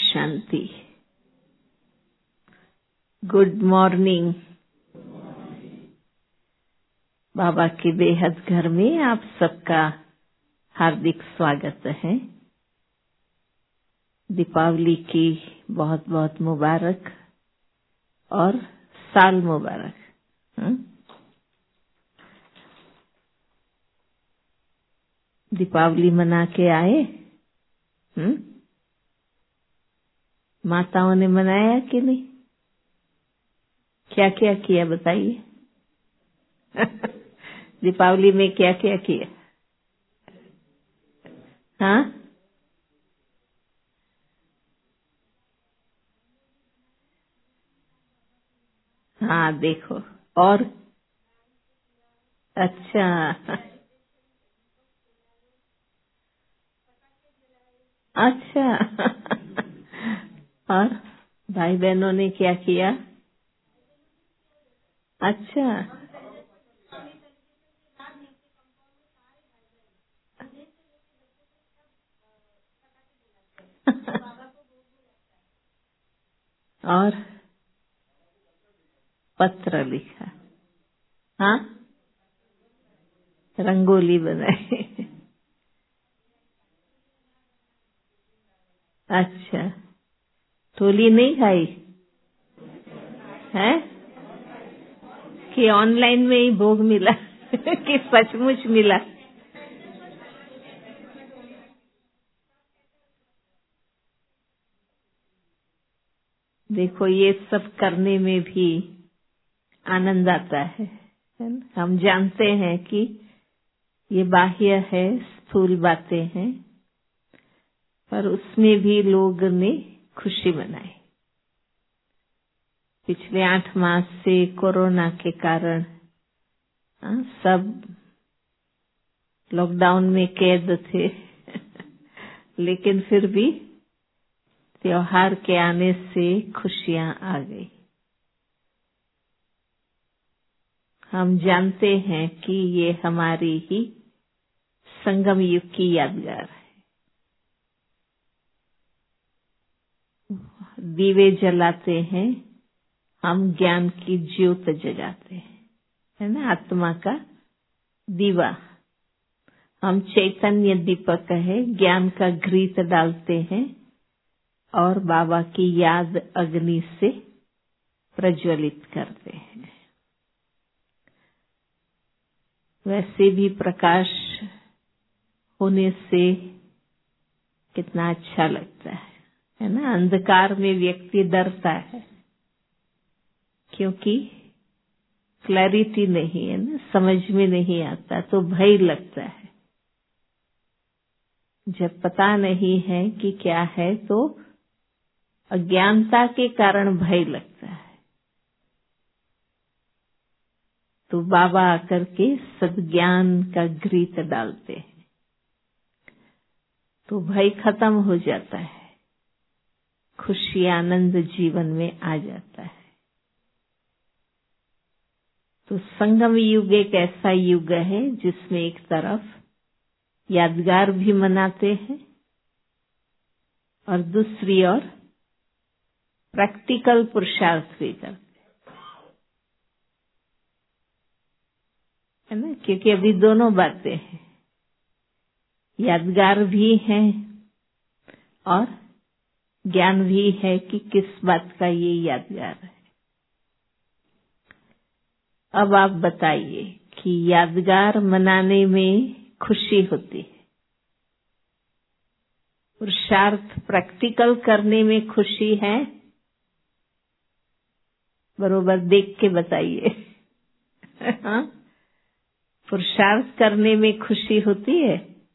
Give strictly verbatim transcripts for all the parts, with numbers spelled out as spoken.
शांति। Good morning. बाबा के बेहद घर में आप सबका हार्दिक स्वागत है। दीपावली की बहुत बहुत मुबारक और साल मुबारक। हुँ? दीपावली मना के आए? हुँ? माताओं ने मनाया कि नहीं? क्या क्या किया बताइए। दीपावली में क्या क्या किया? हाँ हाँ देखो। और अच्छा अच्छा। और भाई बहनों ने क्या किया? अच्छा और पत्र लिखा। हाँ रंगोली बनाई। अच्छा टोली नहीं खाई है कि ऑनलाइन में ही भोग मिला कि सचमुच मिला? देखो ये सब करने में भी आनंद आता है, है ना? हम जानते हैं कि ये बाह्य है, स्थूल बातें हैं, पर उसमें भी लोग ने खुशी मनाई। पिछले आठ मास से कोरोना के कारण आ, सब लॉकडाउन में कैद थे लेकिन फिर भी त्योहार के आने से खुशियां आ गई। हम जानते हैं कि ये हमारी ही संगम युग की यादगार है। दीवे जलाते हैं, हम ज्ञान की ज्योत जगाते हैं, है ना? आत्मा का दीवा। हम चैतन्य दीपक है, ज्ञान का घृत डालते हैं और बाबा की याद अग्नि से प्रज्वलित करते हैं। वैसे भी प्रकाश होने से कितना अच्छा लगता है, है ना? अंधकार में व्यक्ति डरता है क्योंकि क्लैरिटी नहीं है ना, समझ में नहीं आता तो भय लगता है। जब पता नहीं है कि क्या है तो अज्ञानता के कारण भय लगता है। तो बाबा आकर के सद्ज्ञान का घृत डालते हैं तो भय खत्म हो जाता है, खुशी आनंद जीवन में आ जाता है। तो संगम युग एक ऐसा युग है जिसमें एक तरफ यादगार भी मनाते हैं और दूसरी ओर प्रैक्टिकल पुरुषार्थ भी करते है ना, क्योंकि अभी दोनों बातें हैं, यादगार भी हैं और ज्ञान भी है कि किस बात का ये यादगार है। अब आप बताइए कि यादगार मनाने में खुशी होती है, पुरुषार्थ प्रैक्टिकल करने में खुशी है? बरोबर देख के बताइए। हाँ पुरुषार्थ करने में खुशी होती है?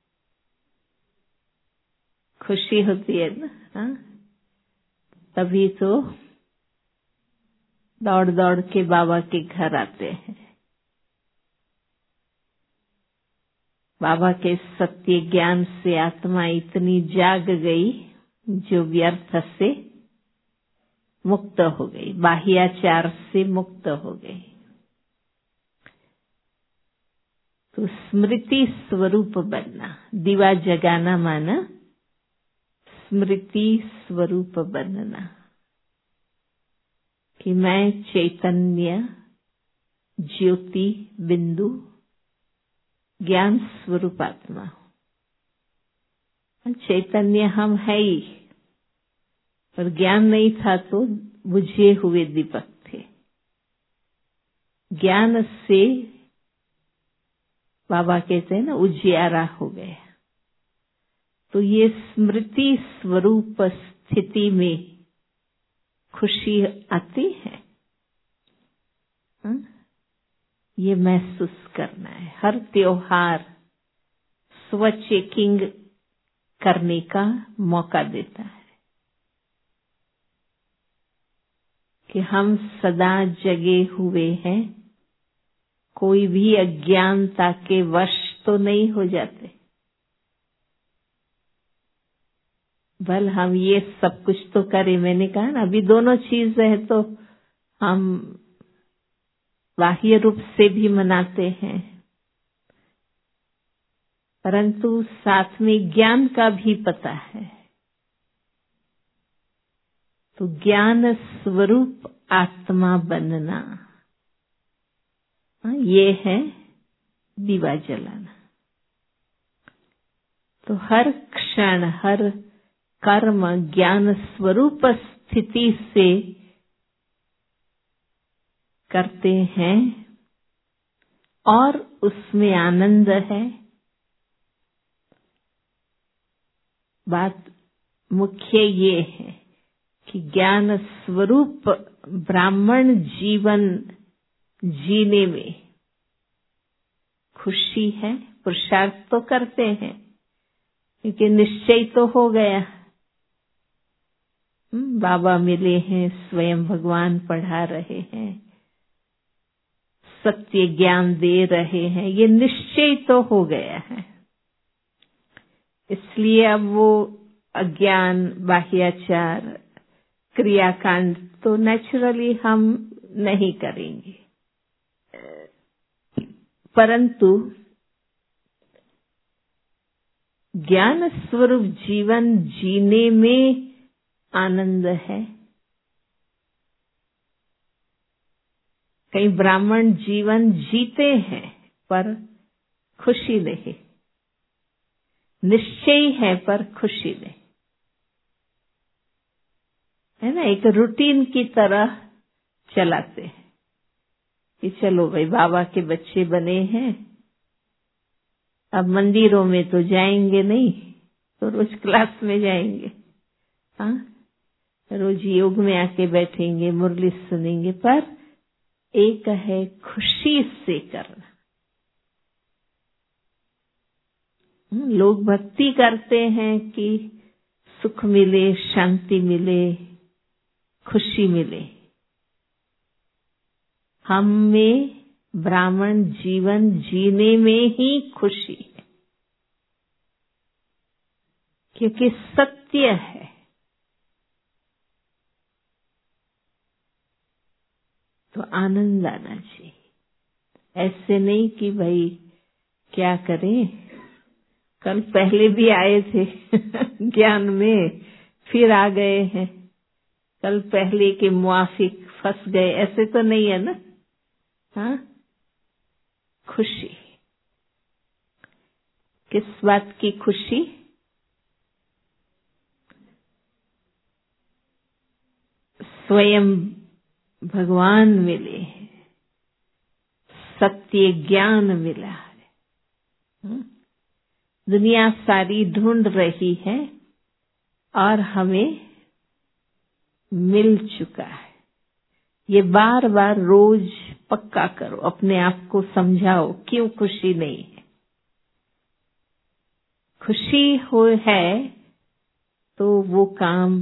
खुशी होती है ना? हाँ तभी तो दौड़ दौड़ के बाबा के घर आते हैं। बाबा के सत्य ज्ञान से आत्मा इतनी जाग गई जो व्यर्थ से मुक्त हो गई, बाह्याचार से मुक्त हो गई। तो स्मृति स्वरूप बनना, दीवा जगाना माना स्मृति स्वरूप बनना कि मैं चैतन्य ज्योति बिंदु ज्ञान स्वरूप आत्मा हूं। चैतन्य हम है ही, पर ज्ञान नहीं था तो बुझे हुए दीपक थे। ज्ञान से बाबा कहते हैं ना उजियारा हो गया। तो ये स्मृति स्वरूप स्थिति में खुशी आती है। हा? ये महसूस करना है। हर त्योहार स्व चेकिंग करने का मौका देता है कि हम सदा जगे हुए हैं, कोई भी अज्ञानता के वश तो नहीं हो जाते। बल हम ये सब कुछ तो करें, मैंने कहा ना अभी दोनों चीज है तो हम बाह्य रूप से भी मनाते हैं, परंतु साथ में ज्ञान का भी पता है। तो ज्ञान स्वरूप आत्मा बनना, ये है दीवा जलाना। तो हर क्षण हर कर्म ज्ञान स्वरूप स्थिति से करते हैं और उसमें आनंद है। बात मुख्य ये है कि ज्ञान स्वरूप ब्राह्मण जीवन जीने में खुशी है। पुरुषार्थ तो करते हैं क्योंकि निश्चय तो हो गया। बाबा मिले हैं, स्वयं भगवान पढ़ा रहे हैं, सत्य ज्ञान दे रहे हैं, ये निश्चय तो हो गया है। इसलिए अब वो अज्ञान बाह्याचार क्रियाकांड तो नेचुरली हम नहीं करेंगे, परंतु ज्ञान स्वरूप जीवन जीने में आनंद है। कई ब्राह्मण जीवन जीते हैं पर खुशी नहीं, निश्चय है पर खुशी नहीं, है ना। एक रूटीन की तरह चलाते हैं कि चलो भाई बाबा के बच्चे बने हैं, अब मंदिरों में तो जाएंगे नहीं तो रोज क्लास में जाएंगे, हाँ रोज योग में आके बैठेंगे, मुरली सुनेंगे, पर एक है खुशी से करना। लोग भक्ति करते हैं कि सुख मिले, शांति मिले, खुशी मिले। हम में ब्राह्मण जीवन जीने में ही खुशी है, क्योंकि सत्य है। तो आनंद आना चाहिए। ऐसे नहीं कि भाई क्या करें, कल पहले भी आए थे ज्ञान में, फिर आ गए हैं, कल पहले के मुआफिक फंस गए, ऐसे तो नहीं है ना। हाँ, खुशी किस बात की खुशी? स्वयं भगवान मिले, सत्य ज्ञान मिला है। दुनिया सारी ढूंढ रही है और हमें मिल चुका है। ये बार बार रोज पक्का करो, अपने आप को समझाओ क्यों खुशी नहीं है। खुशी हो है तो वो काम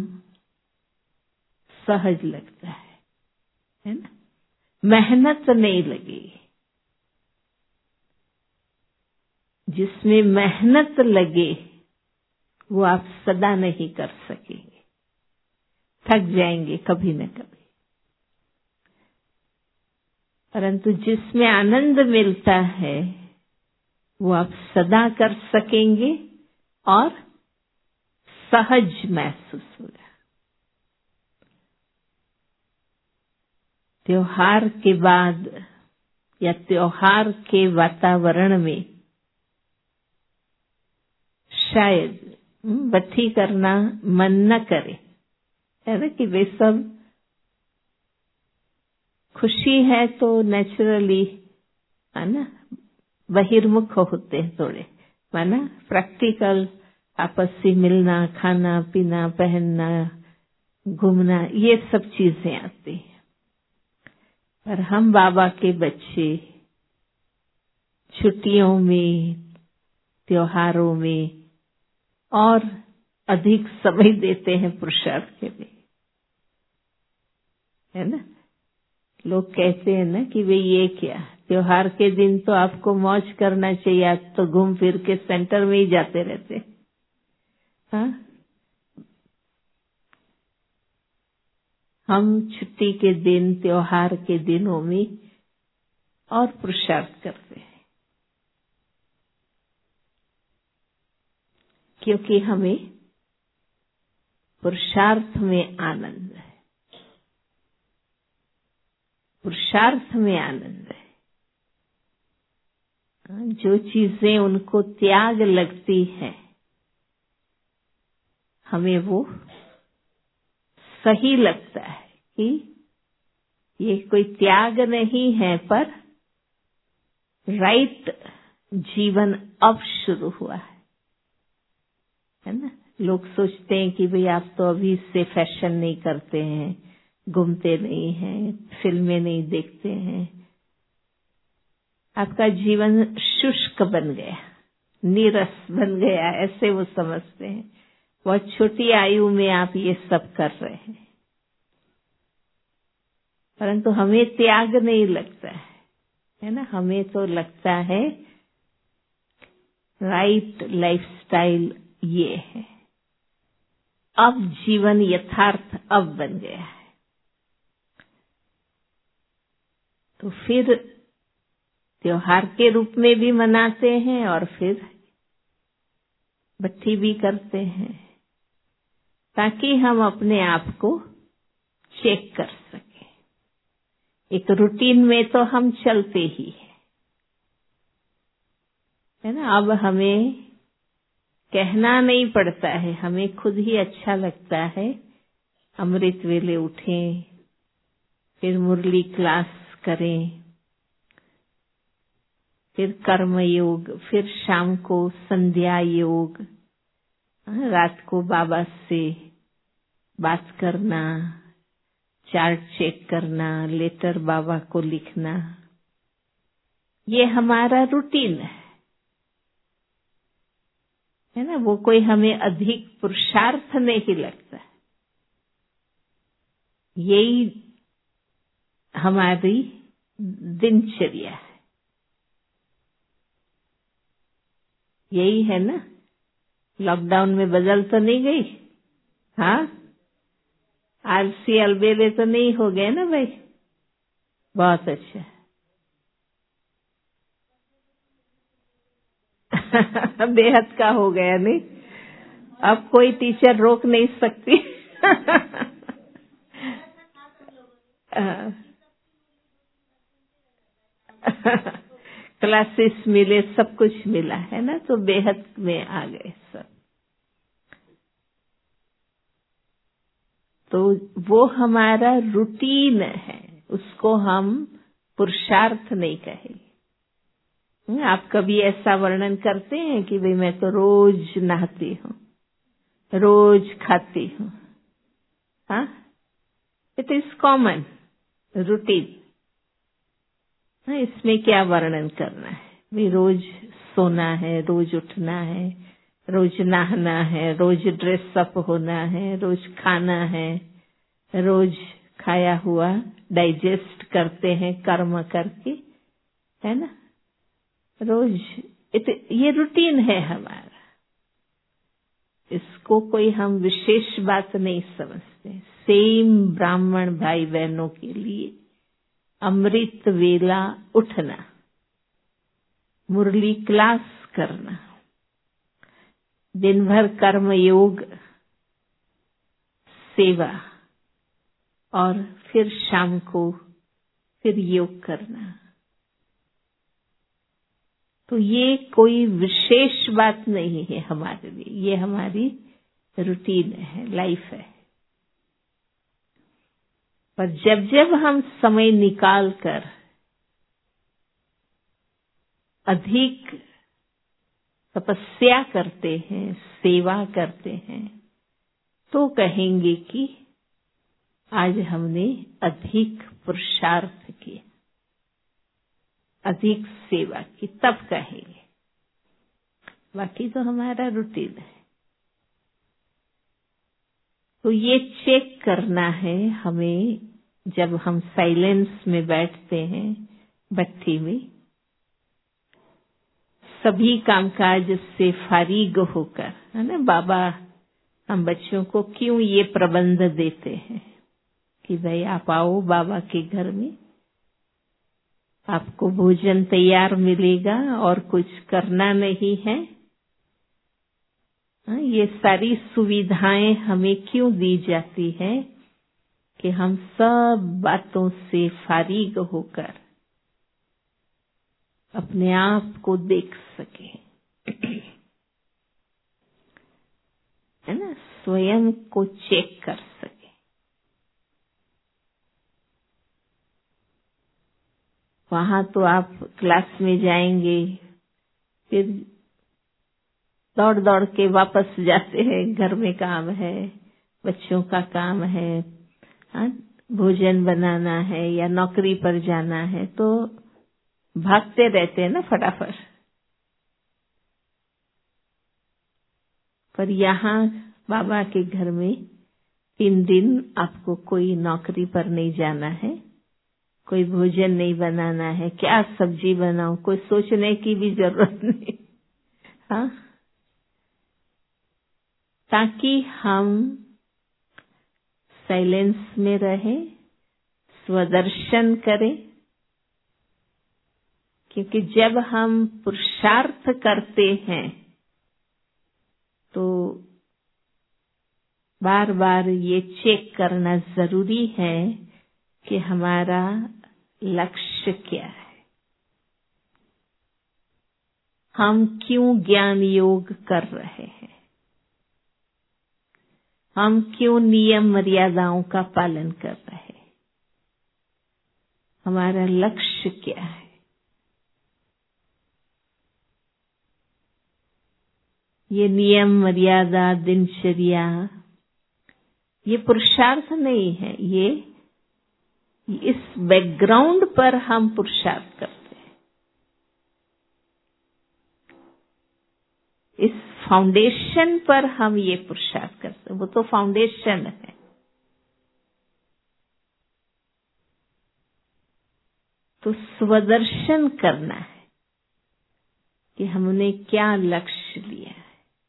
सहज लगता है, है ना, मेहनत नहीं लगेगी। जिसमें मेहनत लगे वो आप सदा नहीं कर सकेंगे, थक जाएंगे कभी न कभी। परंतु जिसमें आनंद मिलता है वो आप सदा कर सकेंगे और सहज महसूस होगा। त्योहार के बाद या त्योहार के वातावरण में शायद बत्ती करना मन न करे, है ना, कि वे सब खुशी है तो नेचुरली, है ना, बहिर्मुख होते हैं थोड़े, है ना, प्रैक्टिकल आपस से मिलना, खाना पीना, पहनना, घूमना, ये सब चीजें आती हैं। पर हम बाबा के बच्चे छुट्टियों में, त्योहारों में और अधिक समय देते हैं पुरुषार्थ के लिए, है ना। लोग कहते हैं ना कि भाई ये क्या, त्योहार के दिन तो आपको मौज करना चाहिए, आप तो घूम फिर के सेंटर में ही जाते रहते। हाँ, हम छुट्टी के दिन, त्योहार के दिनों में और पुरुषार्थ करते हैं, क्योंकि हमें पुरुषार्थ में आनंद है, पुरुषार्थ में आनंद है। जो चीजें उनको त्याग लगती है, हमें वो सही लगता है कि ये कोई त्याग नहीं है, पर राइट जीवन अब शुरू हुआ है, है ना। लोग सोचते हैं कि भाई आप तो अभी से फैशन नहीं करते हैं, घूमते नहीं हैं, फिल्में नहीं देखते हैं, आपका जीवन शुष्क बन गया, नीरस बन गया, ऐसे वो समझते हैं। बहुत छोटी आयु में आप ये सब कर रहे हैं, परंतु हमें त्याग नहीं लगता है, है ना। हमें तो लगता है राइट लाइफस्टाइल ये है, अब जीवन यथार्थ अब बन गया है। तो फिर त्योहार के रूप में भी मनाते हैं और फिर बत्ती भी करते हैं, ताकि हम अपने आप को चेक कर सकें। एक रूटीन में तो हम चलते ही हैं, है ना। अब हमें कहना नहीं पड़ता है, हमें खुद ही अच्छा लगता है। अमृत वेले उठें, फिर मुरली क्लास करें, फिर कर्म योग, फिर शाम को संध्या योग, रात को बाबा से बात करना, चार्ट चेक करना, लेटर बाबा को लिखना, ये हमारा रूटीन है, है ना। वो कोई हमें अधिक पुरुषार्थ नहीं लगता, यही हमारी दिनचर्या है, यही है ना। लॉकडाउन में बदल तो नहीं गई, हाँ, आलसी अलबेले तो नहीं हो गए ना भाई। बहुत अच्छा बेहद का हो गया नहीं, अब कोई टीचर रोक नहीं सकती। क्लासेस मिले, सब कुछ मिला, है ना, तो बेहद में आ गए सब। तो वो हमारा रूटीन है, उसको हम पुरुषार्थ नहीं कहेंगे। आप कभी ऐसा वर्णन करते हैं कि भाई मैं तो रोज नहाती हूँ, रोज खाती हूँ, हाँ, इट इज कॉमन रूटीन। इसमें क्या वर्णन करना है भाई, रोज सोना है, रोज उठना है, रोज नहाना है, रोज ड्रेस अप होना है, रोज खाना है, रोज खाया हुआ डाइजेस्ट करते हैं कर्म करके, है ना, रोज इत, ये रूटीन है हमारा। इसको कोई हम विशेष बात नहीं समझते। सेम ब्राह्मण भाई बहनों के लिए अमृत वेला उठना, मुरली क्लास करना, दिन भर कर्म योग सेवा और फिर शाम को फिर योग करना। तो ये कोई विशेष बात नहीं है हमारे लिए, ये हमारी रूटीन है, लाइफ है। पर जब जब हम समय निकाल कर अधिक तपस्या करते हैं, सेवा करते हैं, तो कहेंगे कि आज हमने अधिक पुरुषार्थ किया, अधिक सेवा की, तब कहेंगे। बाकी तो हमारा रूटीन है। तो ये चेक करना है हमें जब हम साइलेंस में बैठते हैं भट्टी में, सभी कामकाज से फारिग होकर, है ना। बाबा हम बच्चों को क्यों ये प्रबंध देते हैं कि भाई आप आओ बाबा के घर में, आपको भोजन तैयार मिलेगा और कुछ करना नहीं है। ये सारी सुविधाएं हमें क्यों दी जाती है कि हम सब बातों से फारिग होकर अपने आप को देख सके, है ना, स्वयं को चेक कर सके। वहां तो आप क्लास में जाएंगे, फिर दौड़ दौड़ के वापस जाते हैं, घर में काम है, बच्चों का काम है, हाँ, भोजन बनाना है या नौकरी पर जाना है, तो भागते रहते हैं ना फटाफट। पर यहाँ बाबा के घर में तीन दिन आपको कोई नौकरी पर नहीं जाना है, कोई भोजन नहीं बनाना है, क्या सब्जी बनाऊं, कोई सोचने की भी जरूरत नहीं। हाँ, ताकि हम साइलेंस में रहें, स्वदर्शन करें। क्योंकि जब हम पुरुषार्थ करते हैं तो बार बार ये चेक करना जरूरी है कि हमारा लक्ष्य क्या है, हम क्यों ज्ञान योग कर रहे हैं, हम क्यों नियम मर्यादाओं का पालन कर रहे हैं, हमारा लक्ष्य क्या है। ये नियम मर्यादा दिनचर्या ये पुरुषार्थ नहीं है, ये इस बैकग्राउंड पर हम पुरुषार्थ करते हैं, इस फाउंडेशन पर हम ये पुरुषार्थ करते हैं। वो तो फाउंडेशन है। तो स्वदर्शन करना है कि हमने क्या लक्ष्य लिया है,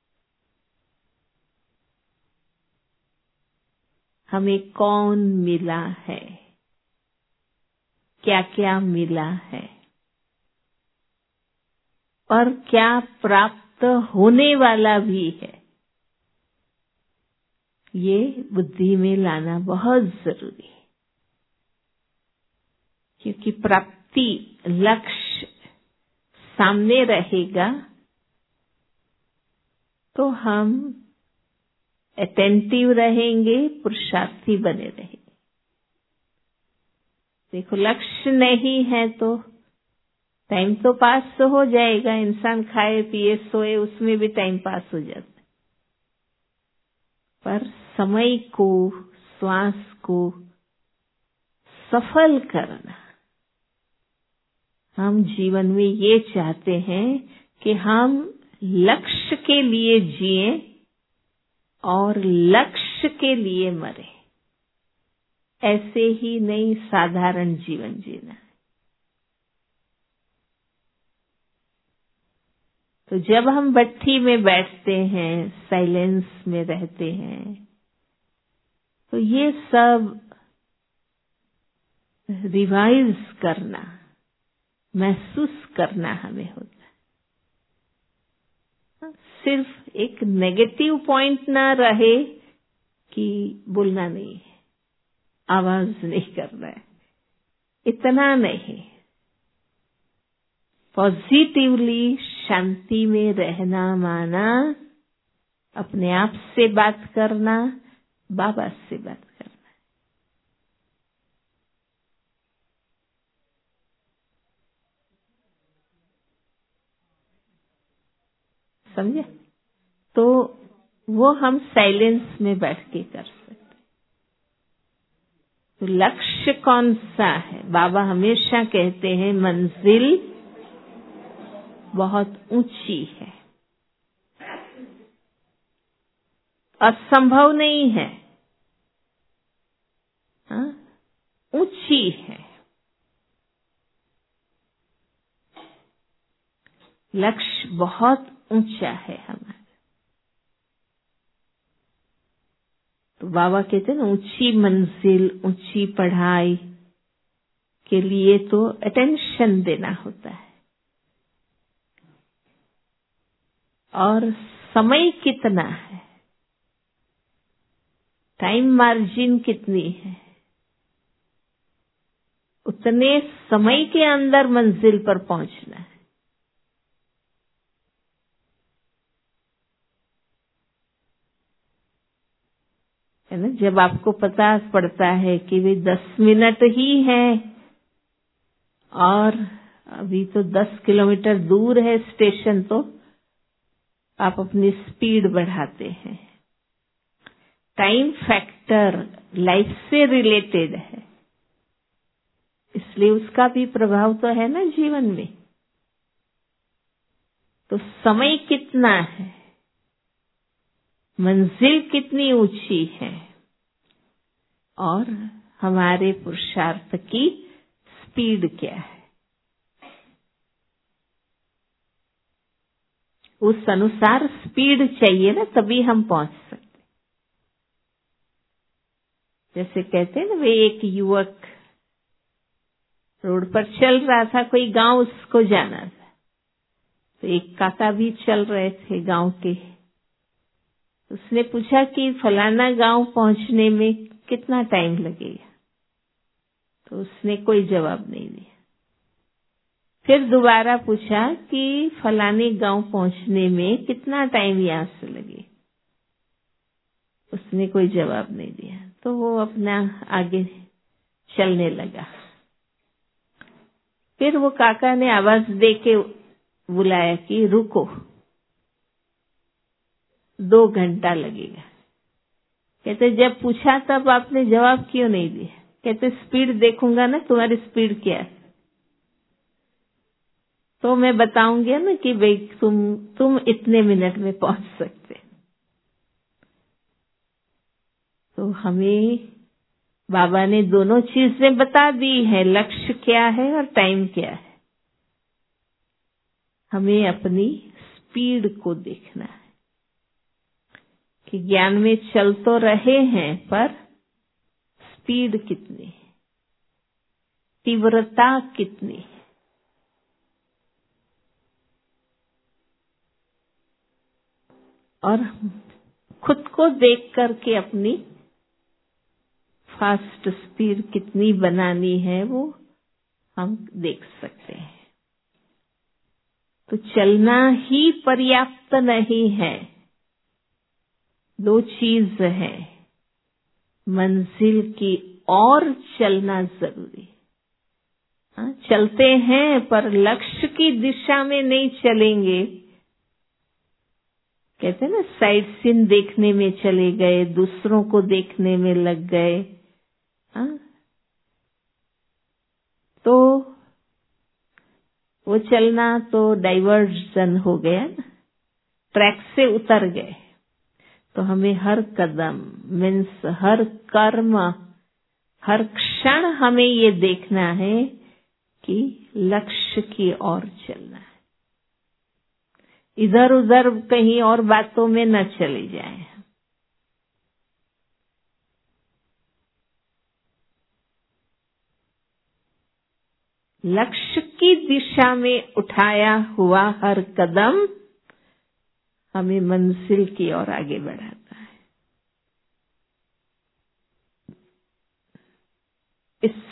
हमें कौन मिला है, क्या क्या मिला है और क्या प्राप्त होने वाला भी है। ये बुद्धि में लाना बहुत जरूरी है, क्योंकि प्राप्ति लक्ष्य सामने रहेगा तो हम अटेंटिव रहेंगे, पुरुषार्थी बने रहेंगे। देखो लक्ष्य नहीं है तो टाइम तो पास तो हो जाएगा, इंसान खाए पिए सोए उसमें भी टाइम पास हो जाता है। पर समय को, श्वास को सफल करना, हम जीवन में ये चाहते हैं कि हम लक्ष्य के लिए जिएं और लक्ष्य के लिए मरे। ऐसे ही नहीं साधारण जीवन जीना। तो जब हम भट्टी में बैठते हैं, साइलेंस में रहते हैं, तो ये सब रिवाइज करना, महसूस करना हमें होता है। सिर्फ एक नेगेटिव पॉइंट ना रहे कि बोलना नहीं है, आवाज नहीं करना है, इतना नहीं। पॉजिटिवली शांति में रहना माना अपने आप से बात करना, बाबा से बात करना। समझे? तो वो हम साइलेंस में बैठ के कर सकते। तो लक्ष्य कौन सा है? बाबा हमेशा कहते हैं मंजिल बहुत ऊंची है, असंभव नहीं है, हाँ? ऊंची है। लक्ष्य बहुत ऊंचा है हमारा। तो बाबा कहते हैं ना, ऊंची मंजिल, ऊंची पढ़ाई के लिए तो अटेंशन देना होता है। और समय कितना है, टाइम मार्जिन कितनी है, उतने समय के अंदर मंजिल पर पहुंचना है। है ना? जब आपको पता पड़ता है कि वे दस मिनट ही है और अभी तो दस किलोमीटर दूर है स्टेशन, तो आप अपनी स्पीड बढ़ाते हैं। टाइम फैक्टर लाइफ से रिलेटेड है, इसलिए उसका भी प्रभाव तो है ना जीवन में। तो समय कितना है, मंजिल कितनी ऊंची है, और हमारे पुरुषार्थ की स्पीड क्या है, उस अनुसार स्पीड चाहिए ना, तभी हम पहुंच सकते। जैसे कहते हैं ना, वे एक युवक रोड पर चल रहा था, कोई गांव उसको जाना था, तो एक काका भी चल रहे थे गांव के। उसने पूछा कि फलाना गांव पहुंचने में कितना टाइम लगेगा, तो उसने कोई जवाब नहीं दिया। फिर दोबारा पूछा कि फलाने गांव पहुंचने में कितना टाइम यहां से लगे, उसने कोई जवाब नहीं दिया। तो वो अपना आगे चलने लगा। फिर वो काका ने आवाज दे के बुलाया कि रुको, दो घंटा लगेगा। कहते जब पूछा तब आपने जवाब क्यों नहीं दिया? कहते स्पीड देखूंगा ना, तुम्हारी स्पीड क्या है, तो मैं बताऊंगी ना कि भाई तुम तुम इतने मिनट में पहुंच सकते। तो हमें बाबा ने दोनों चीजें बता दी है, लक्ष्य क्या है और टाइम क्या है। हमें अपनी स्पीड को देखना है कि ज्ञान में चल तो रहे हैं, पर स्पीड कितनी है, तीव्रता कितनी है। और खुद को देख करके अपनी फास्ट स्पीड कितनी बनानी है वो हम देख सकते हैं। तो चलना ही पर्याप्त नहीं है, दो चीज है, मंजिल की और चलना जरूरी। हाँ, चलते हैं पर लक्ष्य की दिशा में नहीं चलेंगे। कहते हैं ना, साइड सीन देखने में चले गए, दूसरों को देखने में लग गए, हाँ, तो वो चलना तो डाइवर्जन हो गया ना, ट्रैक से उतर गए। तो हमें हर कदम मीन्स हर कर्म, हर क्षण हमें ये देखना है कि लक्ष्य की ओर चलना है, इधर उधर कहीं और बातों में न चले जाएं। लक्ष्य की दिशा में उठाया हुआ हर कदम हमें मंजिल की ओर आगे बढ़ाता है।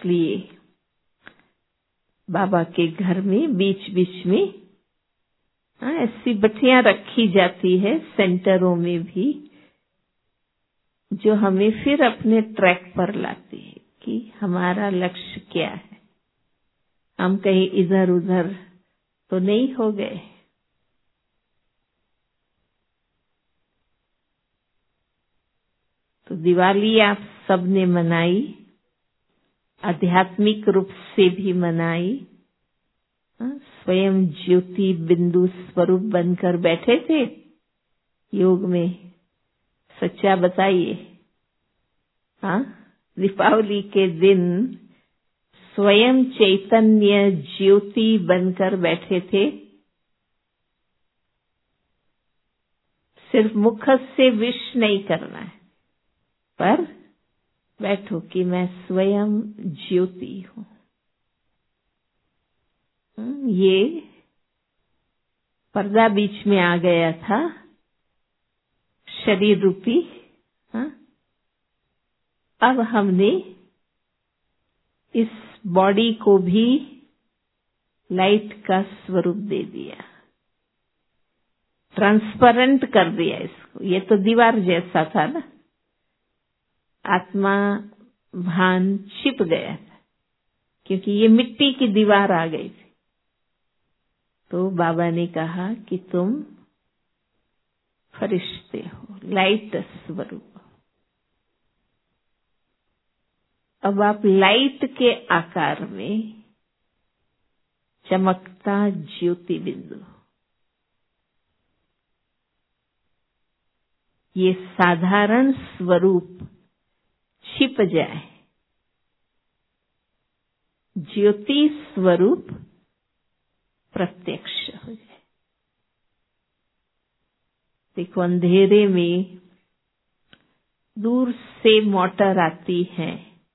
इसलिए बाबा के घर में बीच बीच में हाँ, ऐसी बत्तियां रखी जाती है सेंटरों में भी, जो हमें फिर अपने ट्रैक पर लाती है कि हमारा लक्ष्य क्या है, हम कहीं इधर उधर तो नहीं हो गए। तो दिवाली आप सबने मनाई, आध्यात्मिक रूप से भी मनाई। स्वयं ज्योति बिंदु स्वरूप बनकर बैठे थे योग में, सच्चा बताइए। हाँ, दीपावली के दिन स्वयं चैतन्य ज्योति बनकर बैठे थे। सिर्फ मुख से विश नहीं करना है, पर बैठो कि मैं स्वयं ज्योति हूँ। ये पर्दा बीच में आ गया था, शरीर रूपी। हाँ? अब हमने इस बॉडी को भी लाइट का स्वरूप दे दिया, ट्रांसपेरेंट कर दिया इसको। ये तो दीवार जैसा था ना, आत्मा भान छिप गया था, क्योंकि ये मिट्टी की दीवार आ गई थी। तो बाबा ने कहा कि तुम फरिश्ते हो, लाइट स्वरूप। अब आप लाइट के आकार में चमकता ज्योति बिंदु, ये साधारण स्वरूप छिप जाए, ज्योति स्वरूप प्रत्यक्ष हो जाए। देखो, अंधेरे में दूर से मोटर आती है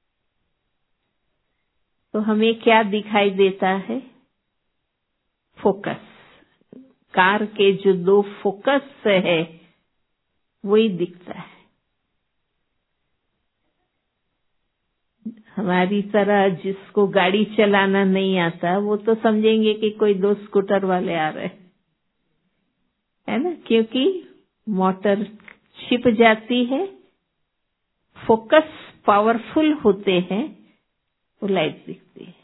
तो हमें क्या दिखाई देता है? फोकस। कार के जो दो फोकस है वही दिखता है। हमारी तरह जिसको गाड़ी चलाना नहीं आता वो तो समझेंगे कि कोई दो स्कूटर वाले आ रहे हैं, है ना, क्योंकि मोटर छिप जाती है, फोकस पावरफुल होते हैं, वो लाइट दिखती है।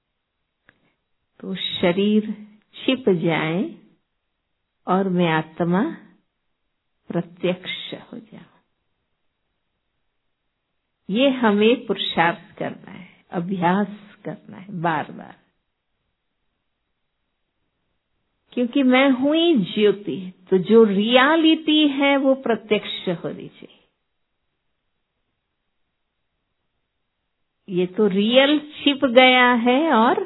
तो शरीर छिप जाए और मैं आत्मा प्रत्यक्ष हो जाऊं। ये हमें पुरुषार्थ करना है, अभ्यास करना है बार बार, क्योंकि मैं हूं ही ज्योति। तो जो रियलिटी है वो प्रत्यक्ष होनी चाहिए। ये तो रियल छिप गया है और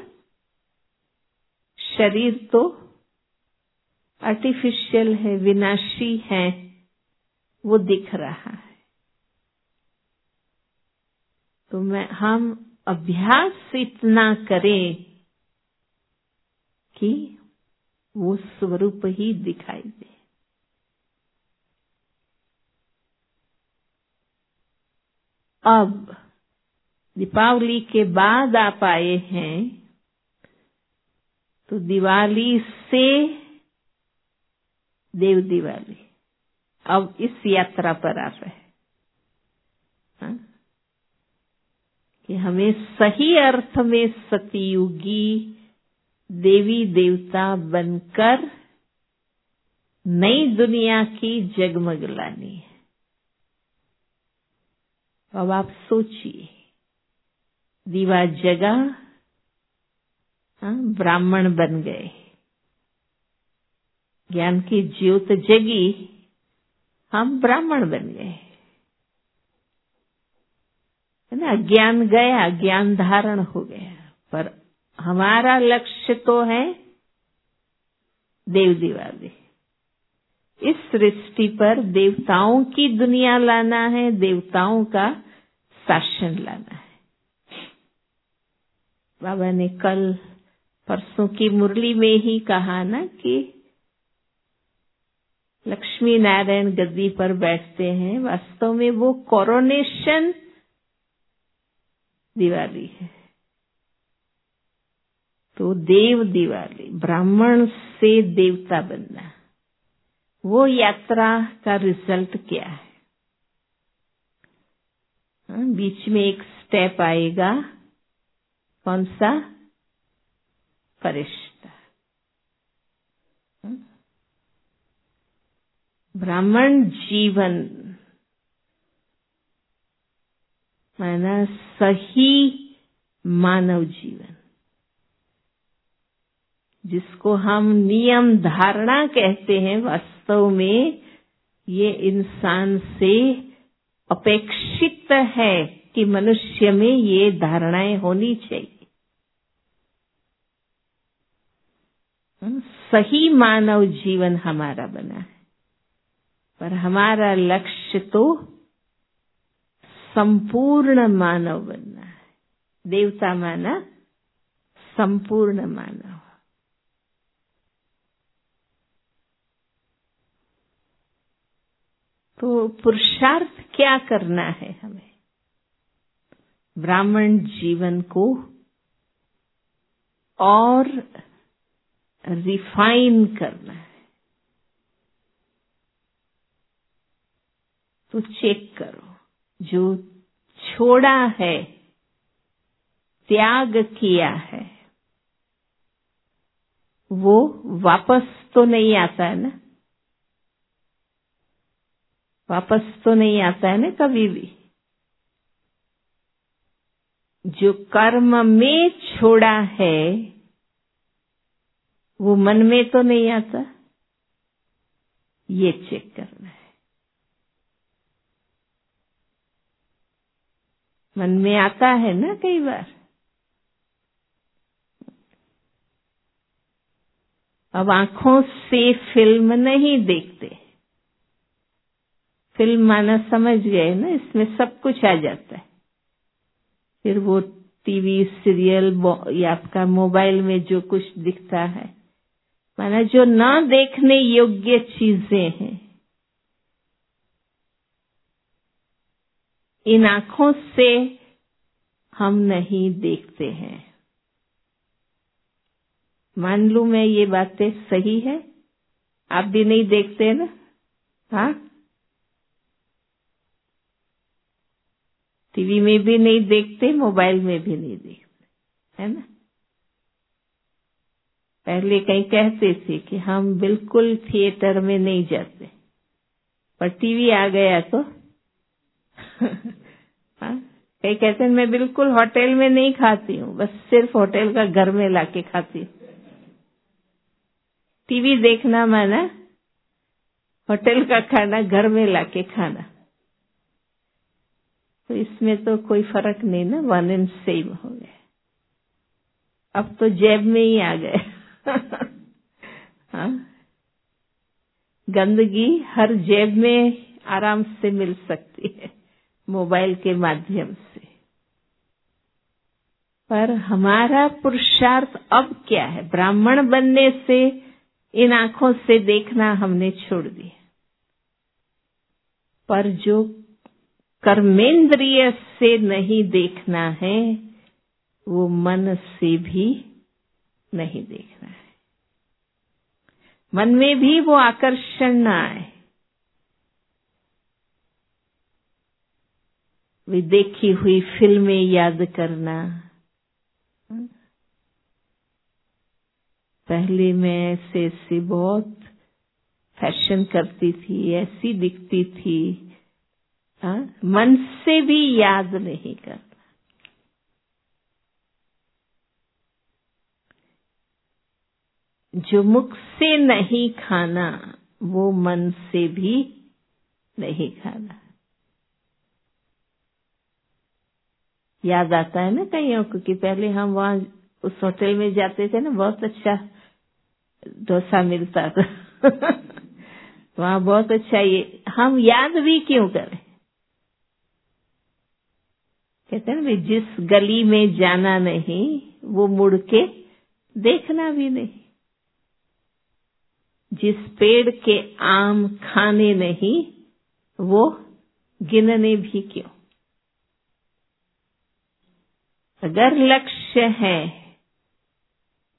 शरीर तो आर्टिफिशियल है, विनाशी है, वो दिख रहा है। तो मैं हम अभ्यास इतना करें कि वो स्वरूप ही दिखाई दे। अब दीपावली के बाद आप आए हैं तो दिवाली से देव दिवाली, अब इस यात्रा पर आ रहे हैं। हाँ? कि हमें सही अर्थ में सतयुगी देवी देवता बनकर नई दुनिया की जगमग लानी है। अब आप सोचिए, दीवा जगा, हाँ, ब्राह्मण बन गए, ज्ञान की ज्योत जगी, हम ब्राह्मण बन गए, है ना। ज्ञान गया, ज्ञान धारण हो गया, पर हमारा लक्ष्य तो है देव दिवाली। इस सृष्टि पर देवताओं की दुनिया लाना है, देवताओं का शासन लाना है। बाबा ने कल परसों की मुरली में ही कहा ना कि लक्ष्मी नारायण गद्दी पर बैठते हैं, वास्तव में वो कोरोनेशन दिवाली है। तो देव दिवाली, ब्राह्मण से देवता बनना, वो यात्रा का रिजल्ट क्या है? हाँ, बीच में एक स्टेप आएगा, कौन सा? फरिश्ता। ब्राह्मण जीवन माना सही मानव जीवन, जिसको हम नियम धारणा कहते हैं। वास्तव में ये इंसान से अपेक्षित है कि मनुष्य में ये धारणाएं होनी चाहिए। सही मानव जीवन हमारा बना है, पर हमारा लक्ष्य तो संपूर्ण मानव बनना है। देवता माना संपूर्ण मानव। तो पुरुषार्थ क्या करना है हमें? ब्राह्मण जीवन को और रिफाइन करना है। तो चेक करो, जो छोड़ा है, त्याग किया है, वो वापस तो नहीं आता है ना? वापस तो नहीं आता है ना कभी भी। जो कर्म में छोड़ा है वो मन में तो नहीं आता, ये चेक करना है। मन में आता है ना कई बार। अब आंखों से फिल्म नहीं देखते, फिल्म माना समझ गए ना, इसमें सब कुछ आ जाता है। फिर वो टीवी सीरियल या आपका मोबाइल में जो कुछ दिखता है, माना जो ना देखने योग्य चीजें हैं, इन आंखों से हम नहीं देखते हैं। मान लूं मैं ये बातें सही है, आप भी नहीं देखते ना? हाँ, टीवी में भी नहीं देखते, मोबाइल में भी नहीं देखते, है ना? पहले कहीं कहते थे कि हम बिल्कुल थिएटर में नहीं जाते, पर टीवी आ गया तो हाँ, कहीं कहते हैं मैं बिल्कुल होटल में नहीं खाती हूँ, बस सिर्फ होटल का घर में लाके खाती हूँ। टीवी देखना माना होटल का खाना घर में लाके खाना। तो इसमें तो कोई फर्क नहीं ना, वन एंड सेम हो गया। अब तो जेब में ही आ गए हाँ, गंदगी हर जेब में आराम से मिल सकती है मोबाइल के माध्यम से। पर हमारा पुरुषार्थ अब क्या है? ब्राह्मण बनने से इन आंखों से देखना हमने छोड़ दिया, पर जो कर्मेंद्रिय से नहीं देखना है, वो मन से भी नहीं देखना है। मन में भी वो आकर्षण ना आए। वे देखी हुई फिल्में याद करना। पहले मैं ऐसे ऐसे बहुत फैशन करती थी, ऐसी दिखती थी, हाँ? मन से भी याद नहीं करना। जो मुख से नहीं खाना, वो मन से भी नहीं खाना। याद आता है ना कईयों को कि पहले हम वहाँ उस होटल में जाते थे ना, बहुत अच्छा डोसा मिलता था वहाँ बहुत अच्छा। ये हम याद भी क्यों करें? कहते हैं ना, जिस गली में जाना नहीं वो मुड़ के देखना भी नहीं, जिस पेड़ के आम खाने नहीं वो गिनने भी क्यों? अगर लक्ष्य है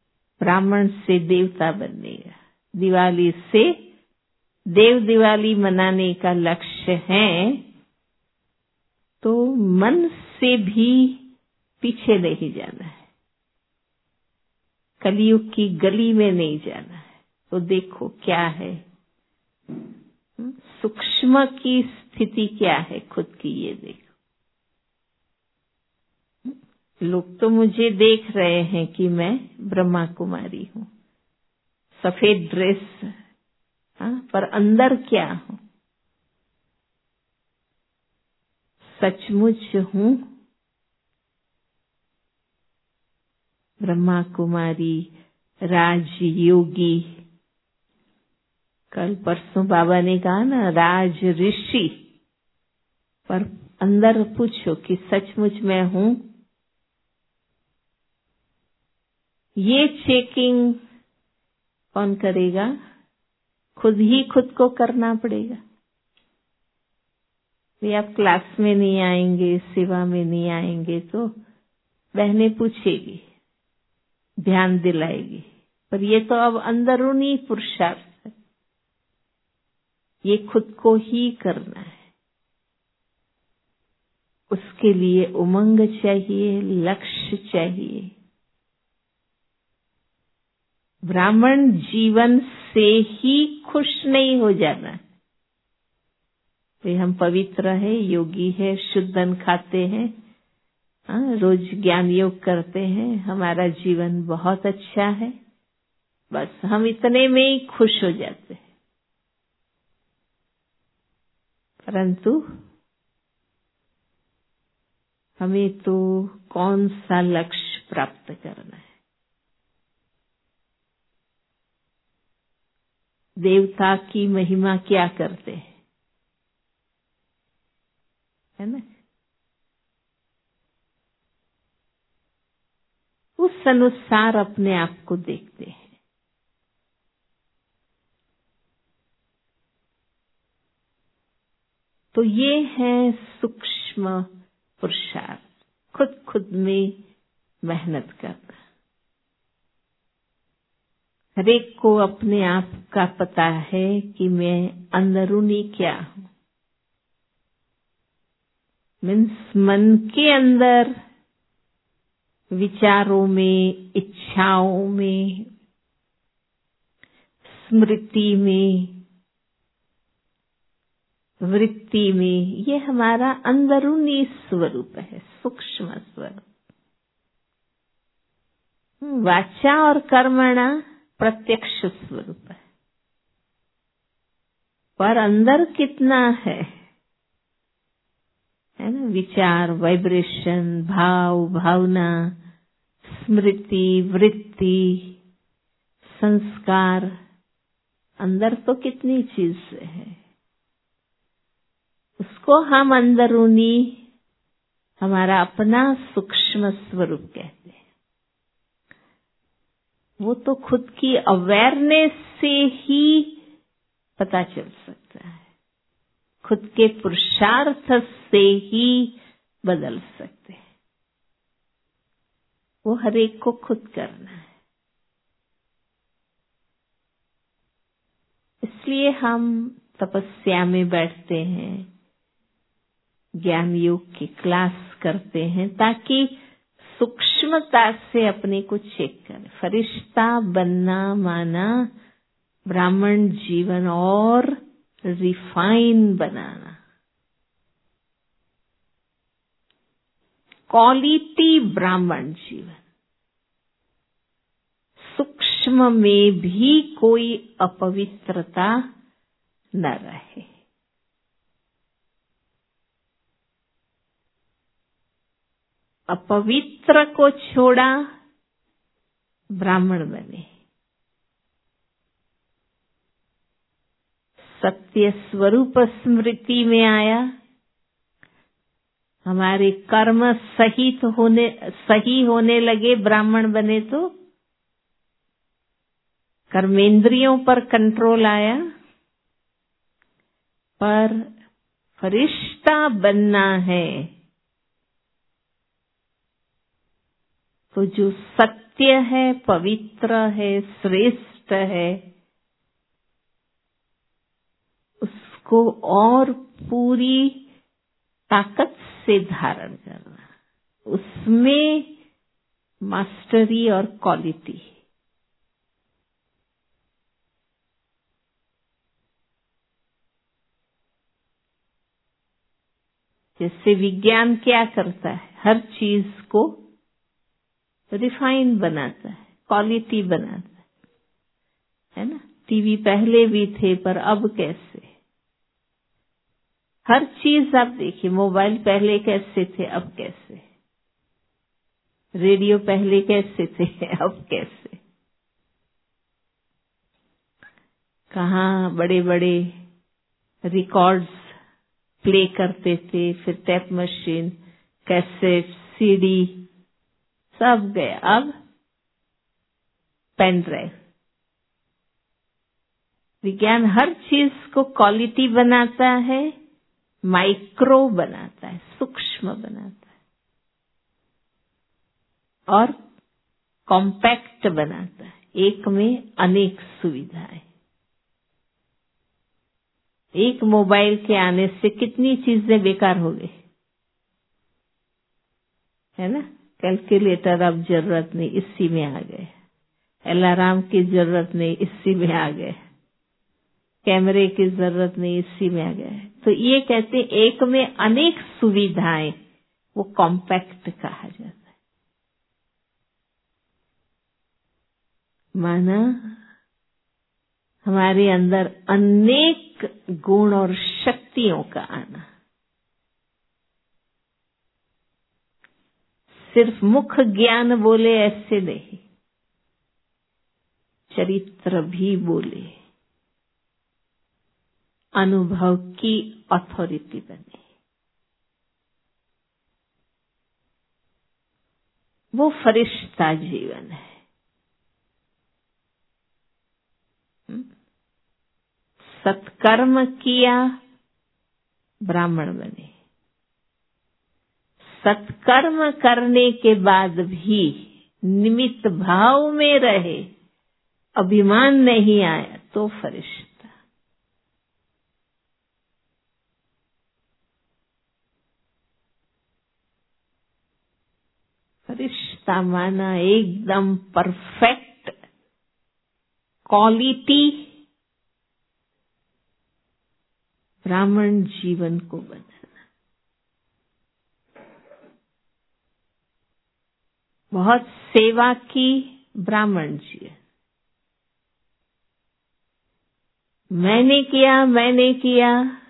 ब्राह्मण से देवता बनेगा। दिवाली से देव दिवाली मनाने का लक्ष्य है, तो मन से भी पीछे नहीं जाना है, कलयुग की गली में नहीं जाना है। तो देखो क्या है, सूक्ष्म की स्थिति क्या है खुद की, ये देखो। लोग तो मुझे देख रहे हैं कि मैं ब्रह्मा कुमारी हूँ, सफेद ड्रेस, हाँ, पर अंदर क्या हूँ? सचमुच हूँ ब्रह्मा कुमारी, राजयोगी। कल परसों बाबा ने कहा ना, राज ऋषि, पर अंदर पूछो कि सचमुच मैं हूँ? ये चेकिंग कौन करेगा? खुद ही खुद को करना पड़ेगा। वे आप क्लास में नहीं आएंगे, सेवा में नहीं आएंगे तो बहनें पूछेगी, ध्यान दिलाएगी, पर ये तो अब अंदरूनी पुरुषार्थ है, ये खुद को ही करना है। उसके लिए उमंग चाहिए, लक्ष्य चाहिए। ब्राह्मण जीवन से ही खुश नहीं हो जाना है। वे हम पवित्र है, योगी है, शुद्ध अन्न खाते हैं, हाँ, रोज ज्ञान योग करते हैं, हमारा जीवन बहुत अच्छा है, बस हम इतने में ही खुश हो जाते हैं। परंतु हमें तो कौन सा लक्ष्य प्राप्त करना है? देवता की महिमा क्या करते हैं, है ना? उस अनुसार अपने आप को देखते हैं। तो ये है सूक्ष्म पुरुषार्थ, खुद खुद में मेहनत करना। हर एक को अपने आप का पता है कि मैं अंदरूनी क्या हूँ। मीन्स मन के अंदर, विचारों में, इच्छाओं में, स्मृति में, वृत्ति में, ये हमारा अंदरूनी स्वरूप है, सूक्ष्म स्वरूप। वाचा और कर्मणा प्रत्यक्ष स्वरूप है, पर अंदर कितना है, है ना? विचार, वाइब्रेशन, भाव, भावना, स्मृति, वृत्ति, संस्कार, अंदर तो कितनी चीज है। उसको हम अंदरूनी, हमारा अपना सूक्ष्म स्वरूप कहते हैं। वो तो खुद की अवेयरनेस से ही पता चल सकता है, खुद के पुरुषार्थ से ही बदल सकते हैं। वो हर एक को खुद करना है। इसलिए हम तपस्या में बैठते हैं, ज्ञान योग की क्लास करते हैं, ताकि सूक्ष्मता से अपने को चेक करें। फरिश्ता बनना माना ब्राह्मण जीवन और रिफाइन बनाना, क्वालिटी ब्राह्मण जीवन। सूक्ष्म में भी कोई अपवित्रता न रहे। अपवित्र को छोड़ा, ब्राह्मण बने। सत्य स्वरूप स्मृति में आया, हमारे कर्म सही तो होने सही होने लगे, ब्राह्मण बने तो कर्मेंद्रियों पर कंट्रोल आया। पर फरिश्ता बनना है तो जो सत्य है, पवित्र है, श्रेष्ठ है, उसको और पूरी ताकत से धारण करना, उसमें मास्टरी और क्वालिटी। जैसे विज्ञान क्या करता है, हर चीज को रिफाइन बनाता है, क्वालिटी बनाता है, है ना। टीवी पहले भी थे, पर अब कैसे? हर चीज आप देखिए, मोबाइल पहले कैसे थे, अब कैसे? रेडियो पहले कैसे थे, अब कैसे? कहाँ बड़े बड़े रिकॉर्ड्स प्ले करते थे, फिर टेप मशीन, कैसेट, सीडी, सब गया। अब पेन ड्राइव। विज्ञान हर चीज को क्वालिटी बनाता है, माइक्रो बनाता है, सूक्ष्म बनाता है, और कॉम्पैक्ट बनाता है, एक में अनेक सुविधाएं। एक मोबाइल के आने से कितनी चीजें बेकार हो गई, है ना। कैलकुलेटर अब जरूरत नहीं, इसी में आ गए। अलार्म की जरूरत नहीं, इसी में आ गए। कैमरे की जरूरत नहीं, इसी में आ गए। तो ये कहते एक में अनेक सुविधाएं, वो कॉम्पैक्ट कहा जाता है। माना हमारे अंदर अनेक गुण और शक्तियों का आना, सिर्फ मुख ज्ञान बोले ऐसे नहीं, चरित्र भी बोले, अनुभव की अथॉरिटी बने। वो फरिश्ता जीवन है। सत्कर्म किया, ब्राह्मण बने। सत्कर्म करने के बाद भी निमित्त भाव में रहे, अभिमान नहीं आया, तो फरिश्ता। फरिश्ता माना एकदम परफेक्ट क्वालिटी ब्राह्मण जीवन को बनाना। बहुत सेवा की, ब्राह्मण जीवन। मैंने किया, मैंने किया,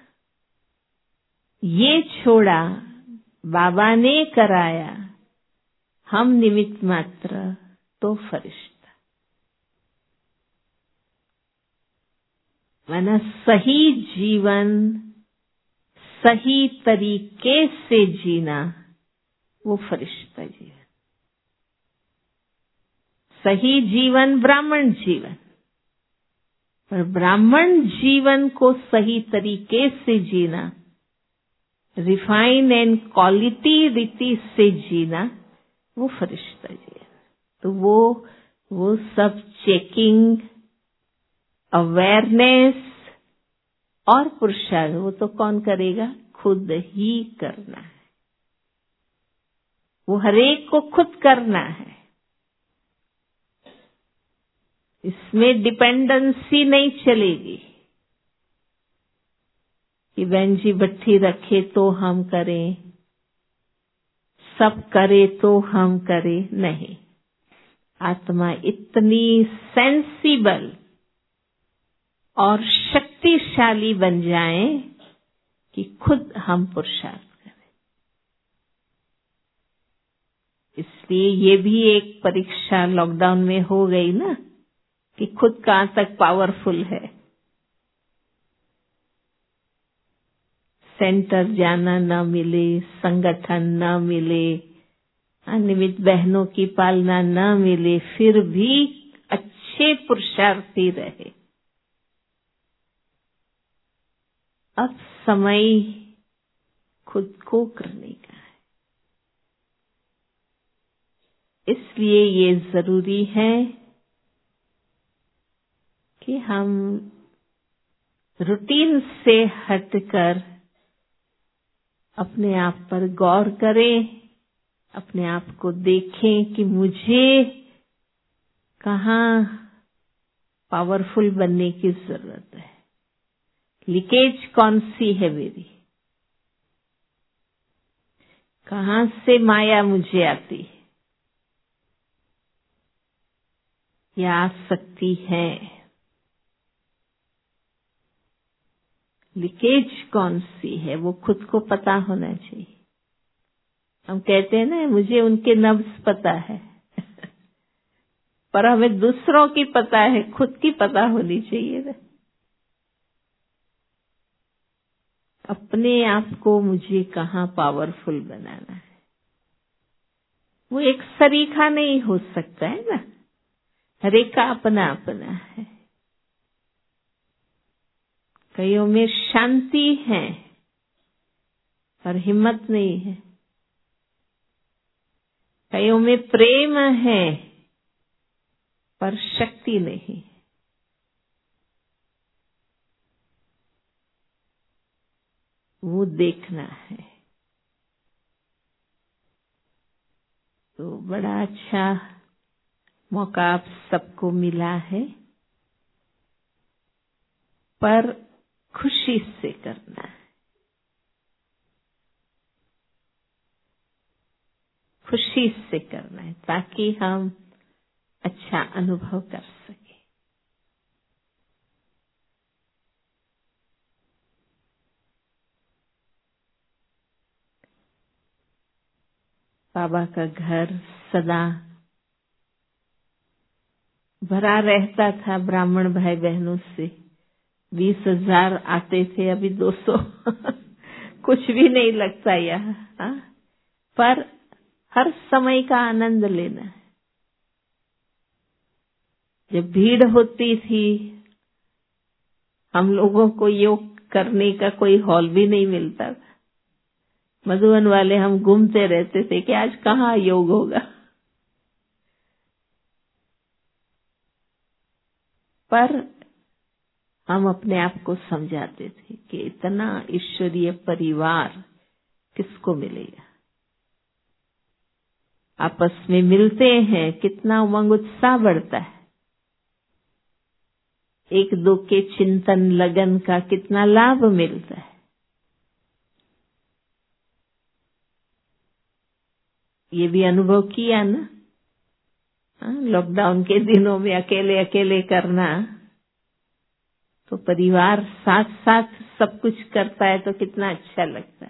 ये छोड़ा, बाबा ने कराया, हम निमित्त मात्र, तो फरिश्ता। माना सही जीवन, सही तरीके से जीना, वो फरिश्ता जीवन। सही जीवन ब्राह्मण जीवन, पर ब्राह्मण जीवन को सही तरीके से जीना, रिफाइन एंड क्वालिटी रीति से जीना, वो फरिश्ता जीवन। तो वो वो सब चेकिंग, अवेयरनेस और पुरुषार्थ, वो तो कौन करेगा? खुद ही करना है। वो हरेक को खुद करना है। इसमें डिपेंडेंसी नहीं चलेगी कि बहन जी भट्ठी रखे तो हम करें, सब करे तो हम करें, नहीं। आत्मा इतनी सेंसिबल और शक्तिशाली बन जाए कि खुद हम पुरुषार्थ करें। इसलिए ये भी एक परीक्षा लॉकडाउन में हो गई ना, कि खुद कहाँ तक पावरफुल है। सेंटर जाना न मिले, संगठन न मिले, अनियमित बहनों की पालना न मिले, फिर भी अच्छे पुरुषार्थी रहे। अब समय खुद को करने का है। इसलिए ये जरूरी है कि हम रूटीन से हटकर अपने आप पर गौर करें, अपने आप को देखें कि मुझे कहाँ पावरफुल बनने की जरूरत है, लीकेज कौन सी है मेरी, कहाँ से माया मुझे आती है या आ सकती है, लीकेज कौन सी है वो खुद को पता होना चाहिए। हम कहते हैं ना मुझे उनके नब्ज पता है पर हमें दूसरों की पता है, खुद की पता होनी चाहिए ना। अपने आप को मुझे कहाँ पावरफुल बनाना है, वो एक सरीखा नहीं हो सकता है ना, हर एक का अपना अपना है। कईयों में शांति है पर हिम्मत नहीं है, कईयों में प्रेम है पर शक्ति नहीं। वो देखना है। तो बड़ा अच्छा मौका आप सबको मिला है, पर खुशी से करना है, खुशी से करना है ताकि हम अच्छा अनुभव कर सके। बाबा का घर सदा भरा रहता था ब्राह्मण भाई बहनों से, बीस हजार आते थे, अभी दो सौ कुछ भी नहीं लगता यहाँ, पर हर समय का आनंद लेना है। जब भीड़ होती थी, हम लोगों को योग करने का कोई हॉल भी नहीं मिलता था। मधुबन वाले हम घूमते रहते थे कि आज कहाँ योग होगा, पर हम अपने आप को समझाते थे कि इतना ईश्वरीय परिवार किसको मिलेगा। आपस में मिलते हैं, कितना उमंग उत्साह बढ़ता है, एक दो के चिंतन लगन का कितना लाभ मिलता है। ये भी अनुभव किया ना, लॉकडाउन के दिनों में अकेले अकेले करना, तो परिवार साथ साथ सब कुछ करता है तो कितना अच्छा लगता है।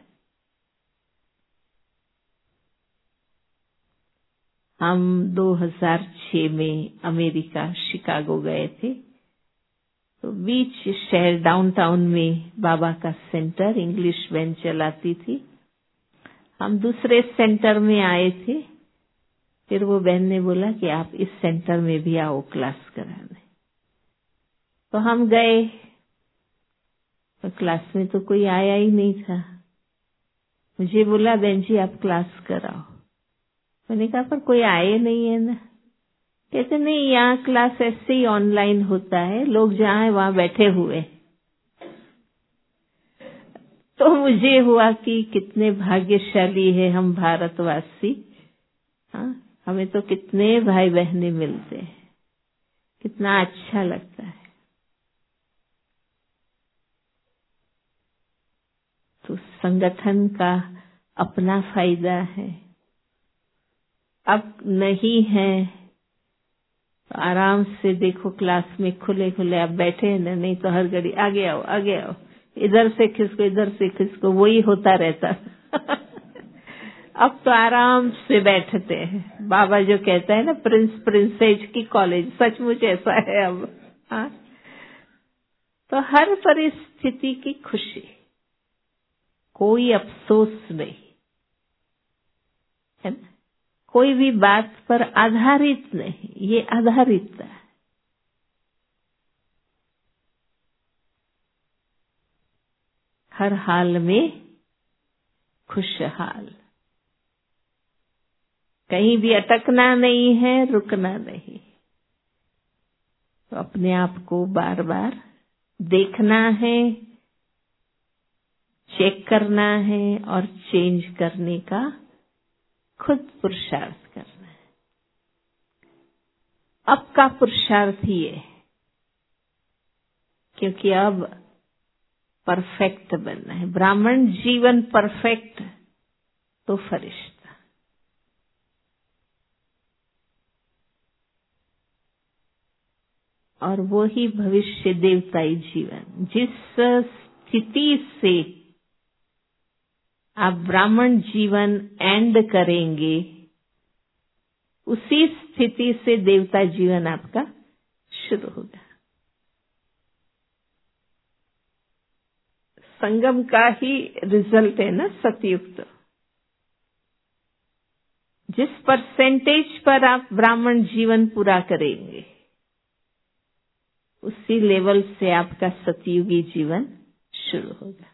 हम दो हज़ार छह में अमेरिका शिकागो गए थे, तो बीच शहर डाउनटाउन में बाबा का सेंटर इंग्लिश वैन चलाती थी। हम दूसरे सेंटर में आए थे, फिर वो बहन ने बोला कि आप इस सेंटर में भी आओ क्लास कराने। तो हम गए, तो क्लास में तो कोई आया ही नहीं था। मुझे बोला बहन जी आप क्लास कराओ। मैंने कहा पर कोई आए नहीं है ना। कहते नहीं, यहाँ क्लास ऐसे ही ऑनलाइन होता है, लोग जहाँ है वहाँ बैठे हुए। तो मुझे हुआ कि कितने भाग्यशाली है हम भारतवासी, हाँ, हमें तो कितने भाई बहने मिलते हैं, कितना अच्छा लगता है। तो संगठन का अपना फायदा है। अब नहीं है तो आराम से देखो क्लास में खुले खुले आप बैठे हैं ना, नहीं तो हर घड़ी आगे आओ आगे आओ, इधर से खिसको इधर से खिसको, वही होता रहता अब तो आराम से बैठते हैं। बाबा जो कहता है ना प्रिंस प्रिंसेज की कॉलेज, सचमुच ऐसा है अब। हाँ, तो हर परिस्थिति की खुशी, कोई अफसोस नहीं है ना, कोई भी बात पर आधारित नहीं, ये आधारित है। हर हाल में खुशहाल। कहीं भी अटकना नहीं है, रुकना नहीं। तो अपने आप को बार बार देखना है, चेक करना है और चेंज करने का खुद पुरुषार्थ करना है। अब का पुरुषार्थ ही है, क्योंकि अब परफेक्ट बनना है। ब्राह्मण जीवन परफेक्ट तो फरिश्ता। और वो ही भविष्य देवताई जीवन। जिस स्थिति से आप ब्राह्मण जीवन एंड करेंगे, उसी स्थिति से देवता जीवन आपका शुरू होगा। संगम का ही रिजल्ट है ना सतयुग। तो जिस परसेंटेज पर आप ब्राह्मण जीवन पूरा करेंगे, उसी लेवल से आपका सतयुगी जीवन शुरू होगा।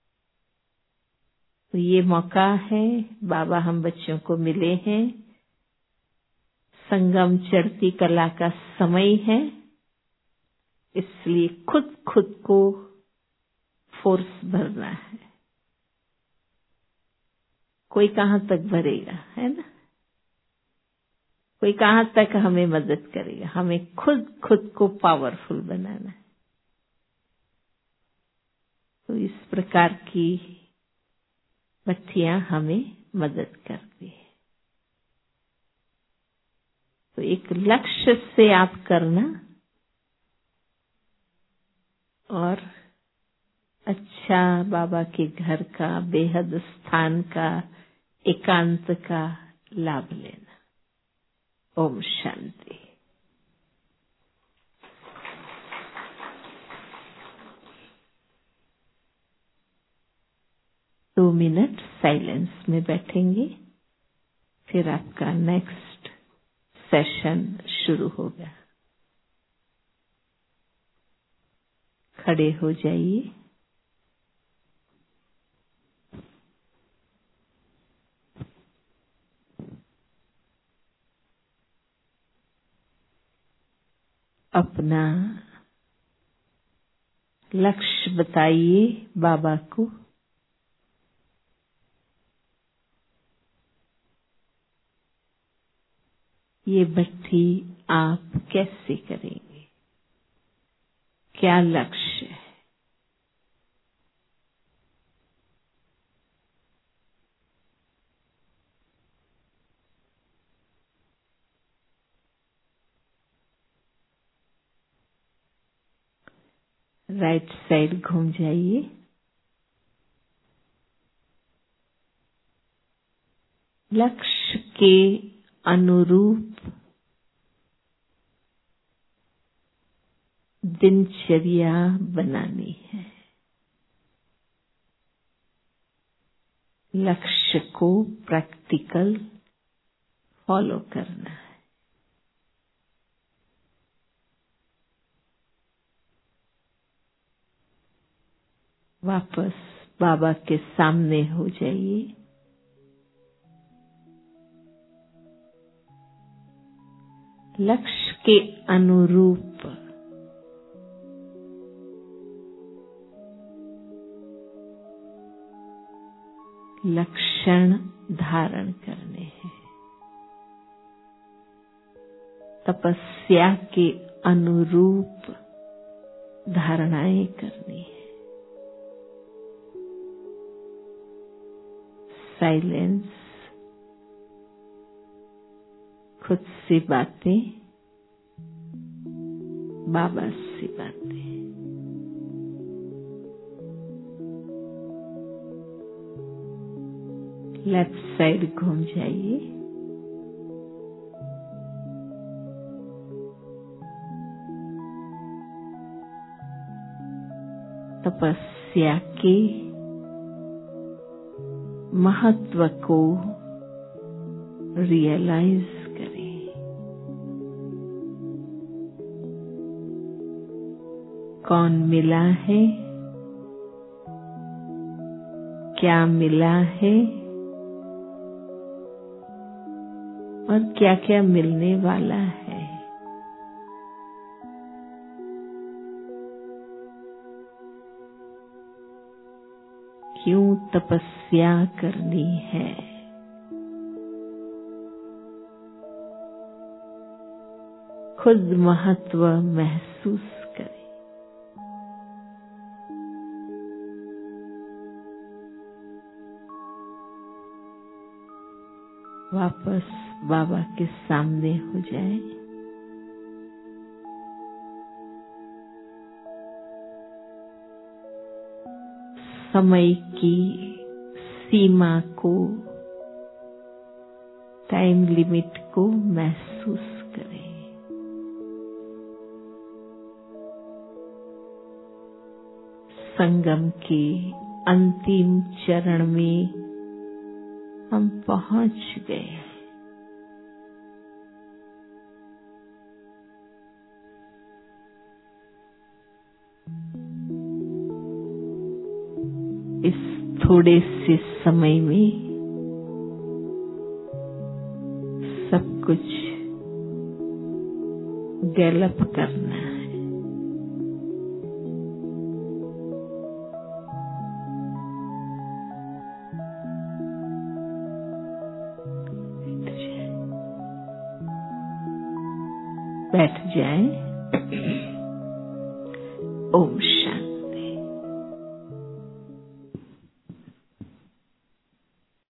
तो ये मौका है, बाबा हम बच्चों को मिले हैं, संगम चढ़ती कला का समय है, इसलिए खुद खुद को फोर्स भरना है। कोई कहाँ तक भरेगा, है ना? कोई कहाँ तक हमें मदद करेगा? हमें खुद खुद को पावरफुल बनाना है। तो इस प्रकार की बत्तियां हमें मदद करती है। तो एक लक्ष्य से आप करना और अच्छा बाबा के घर का, बेहद स्थान का, एकांत का लाभ लेना। ओम शांति। दो मिनट साइलेंस में बैठेंगे, फिर आपका नेक्स्ट सेशन शुरू होगा। खड़े हो जाइए। अपना लक्ष्य बताइए बाबा को। ये भट्टी आप कैसे करेंगे? क्या लक्ष्य है? राइट साइड घूम जाइए। लक्ष्य के अनुरूप दिनचर्या बनानी है। लक्ष्य को प्रैक्टिकल फॉलो करना है। वापस बाबा के सामने हो जाइए। लक्ष्य के अनुरूप लक्षण धारण करने हैं। तपस्या के अनुरूप धारणाएं करनी है। साइलेंस, खुद से बातें, बाबा से बातें। लेफ्ट साइड घूम जाइए। तपस्या के महत्व को रियलाइज करें। कौन मिला है, क्या मिला है, और क्या क्या मिलने वाला है। क्यों तपस्या करनी है। खुद महत्व महसूस करें। वापस बाबा के सामने हो जाए। समय की सीमा को, टाइम लिमिट को महसूस करें। संगम के अंतिम चरण में हम पहुंच गए। इस थोड़े से समय में सब कुछ डेवलप करना है। बैठ जाए। ओम